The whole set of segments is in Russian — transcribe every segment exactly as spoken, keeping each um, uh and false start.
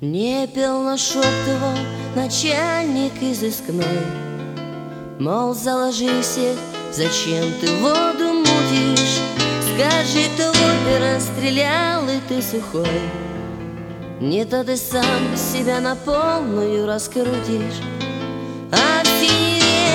Не пел, но шептывал начальник изыскной, мол, заложи всех, зачем ты воду мутишь? Скажи, кто в опера стрелял, и ты сухой. Не то ты сам себя на полную раскрутишь. А в синеве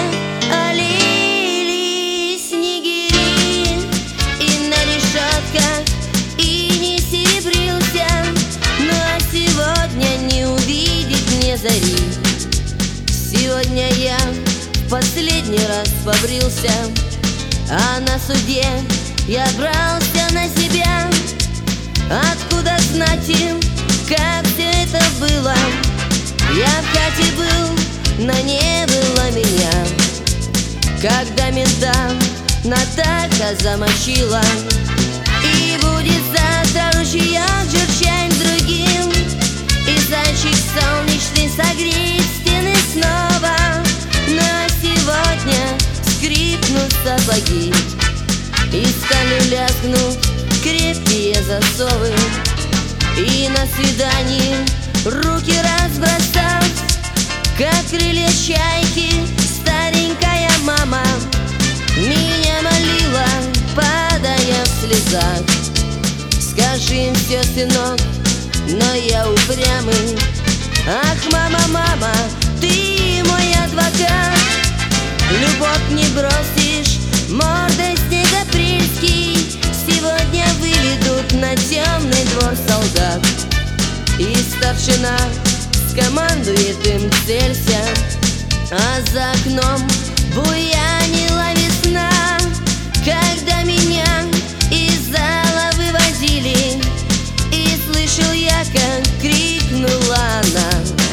олили снегири, и на решетках и не серебрился. Ну а сегодня не увидеть мне зари. Сегодня я в последний раз побрился, а на суде я брался на себя. Откуда знать им, как все это было? Я в хате был, но не было меня. Когда мента Натаха замочила, и будет завтра ручеек журчать другим, и зайчик солнечный согреет стены снова. Но сегодня скрипнут сапоги, и стали лязгнут крепкие засовы. И на свидании руки разбросав, как крылья чайки, старенькая мама меня молила, падая в слезах: скажи им все, сынок, но я упрямый. Ах, мама, мама, ты мой адвокат. Любовь не бросишь, мордой снег апрельский. Сегодня выведут на темный двор солдат, и старшина скомандует им: целься. А за окном буянила весна, когда меня из зала вывозили, и слышал я, как крикнула она: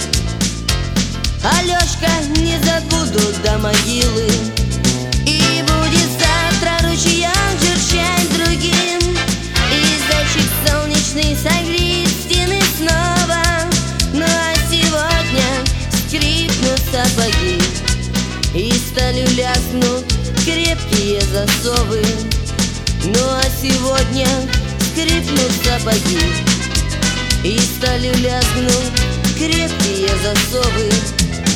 Алешка, не забуду до могилы. И будет завтра ручеек журчать другим, и зайчик солнечный согреет стены снова. Ну а сегодня скрипнут сапоги, и сталью ляснут крепкие засовы. Ну а сегодня скрипнут сапоги, и сталью ляснут крепкие засовы.